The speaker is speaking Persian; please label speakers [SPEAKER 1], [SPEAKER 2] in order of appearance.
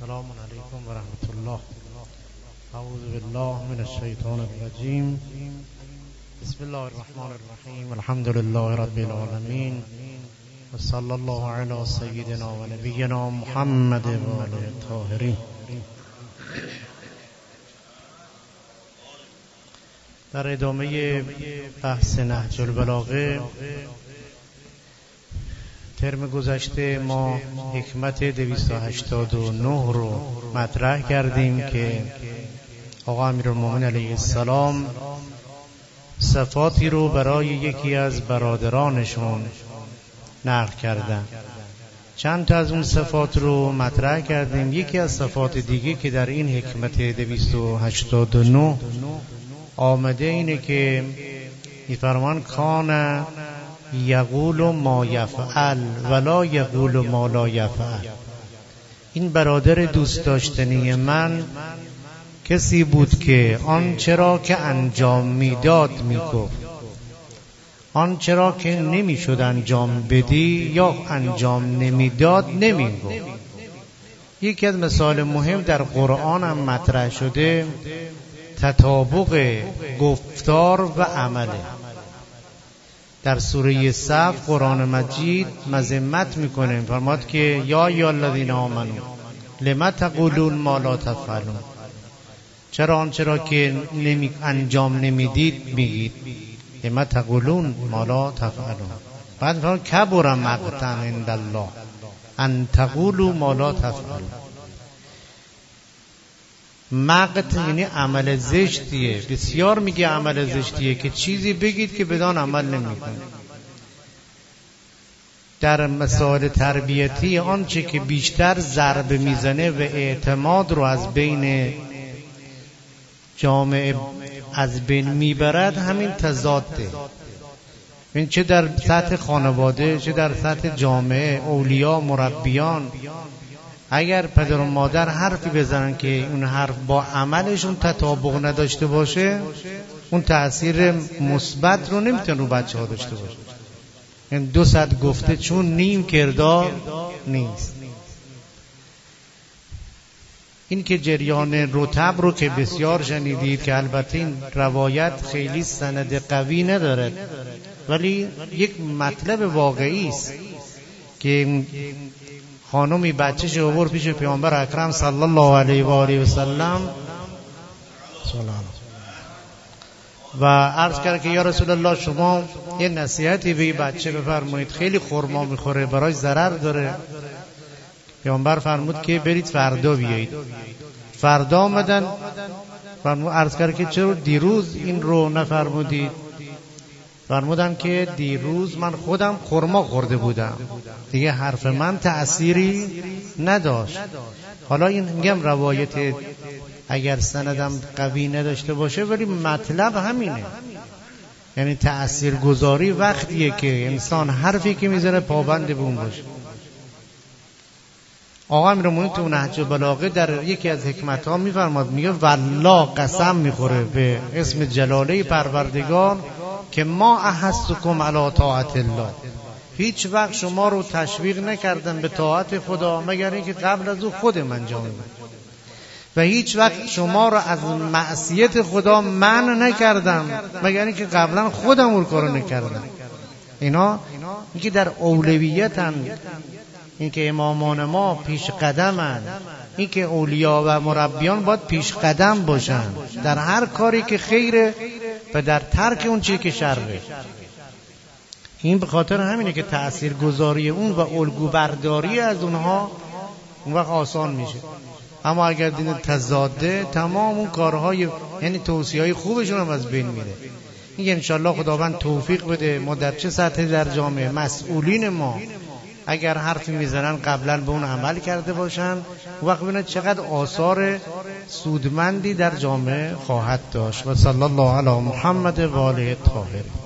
[SPEAKER 1] السلام علیکم و رحمت الله. اعوذ بالله من الشیطان الرجیم. بسم الله الرحمن الرحیم. الحمد لله رب العالمین و صلی الله علی سیدنا و نبینا محمد و آله الطاهرین. در ادامه بحث نهج البلاغه، ترم گذشته ما حکمت 289 رو مطرح کردیم که آقا امیرالمومنین علیه السلام صفاتی رو برای یکی از برادرانشون نقل کردن. چند تا از اون صفات رو مطرح کردیم. یکی از صفات دیگه که در این حکمت 289 آمده اینه که می‌فرمان کان یقول ما یفعل ولا یقول ما لا یفعل. این برادر دوست داشتنی من کسی بود که آنچه را که انجام میداد میگفت، آنچه را که نمیشد انجام بدی یا انجام نمیداد نمیگفت. یکی از مسائل مهم در قرآن هم مطرح شده تطابق گفتار و عمله. در سوره صف قرآن مجید مذمت میکنه، فرماد که یا الذین آمنو لم تقولون ما لا تفعلون. چرا آنچه را که انجام نمیدید میگید؟ لم تقولون ما لا تفعلون. بعد فرماد کبر مقتا عند الله ان تقولوا ما لا تفعلون. مقت یعنی عمل زشتیه. بسیار میگه عمل زشتیه که چیزی بگید که بدان عمل نمیکنه. در مسائل تربیتی آنچه که بیشتر ضربه میزنه و اعتماد رو از بین جامعه از بین میبرد همین تضاده. این چه در سطح خانواده چه در سطح جامعه، اولیا، مربیان، اگر پدر و مادر حرفی بزنن که اون حرف با عملشون تطابق نداشته باشه، اون تأثیر مثبت رو نمیتونه رو بچه ها داشته باشه. یعنی 200 گفته چون نیم کردار نیست. این که جریان رطب رو که بسیار شنیدید که البته این روایت خیلی سند قوی نداره، ولی یک مطلب واقعی است که خانومی بچه‌ش آورد پیش پیامبر اکرم صلی الله علیه و آله و سلم و عرض کرد که یا رسول الله شما یه نصیحتی به بچه بفرمایید، خیلی خرما میخوره، برای ضرر داره. پیامبر فرمود که برید فردا بیایید. فردا آمدن، فرمود عرض کرد که چرا دیروز این رو نفرمودید؟ فرمودن که دیروز من خودم خرما خورده بودم، دیگه حرف من تأثیری نداشت. حالا این میگم روایت اگر سندم قوی نداشته باشه ولی مطلب همینه. یعنی تأثیر گذاری وقتیه که انسان حرفی که میزنه پابند به اون باشه. آقا امیرالمومنین تو نهج البلاغه در یکی از حکمت‌ها میفرماد، میگه والله قسم میخوره به اسم جلاله پروردگار که ما احثکم علی طاعت الله، هیچ وقت شما رو تشویق نکردم به طاعت خدا مگر اینکه قبل از او خودم انجام بدم، و هیچ وقت شما رو از معصیت خدا منع نکردم مگر اینکه قبلا خودم اون کارو نکردم. اینا اینکه در اولویتن، اینکه امامان ما پیش قدمن، اینکه اولیا و مربیان باید پیش قدم باشن در هر کاری که خیره و در ترک اون چیزی که شره. این به خاطر همینه که تأثیر گذاری اون و الگو برداری از اونها اون وقت آسان میشه. اما اگر دین تضاده، تمام اون کارهای یعنی توصیه‌های خوبشون هم از بین میره. این انشالله خداوند توفیق بده ما در چه سطحی در جامعه مسئولین ما اگر حرفی میزنن قبلا به اون عمل کرده باشن، وقت ببینید چقدر آثار سودمندی در جامعه خواهد داشت. و صلی الله علی محمد و آله الطاهرین.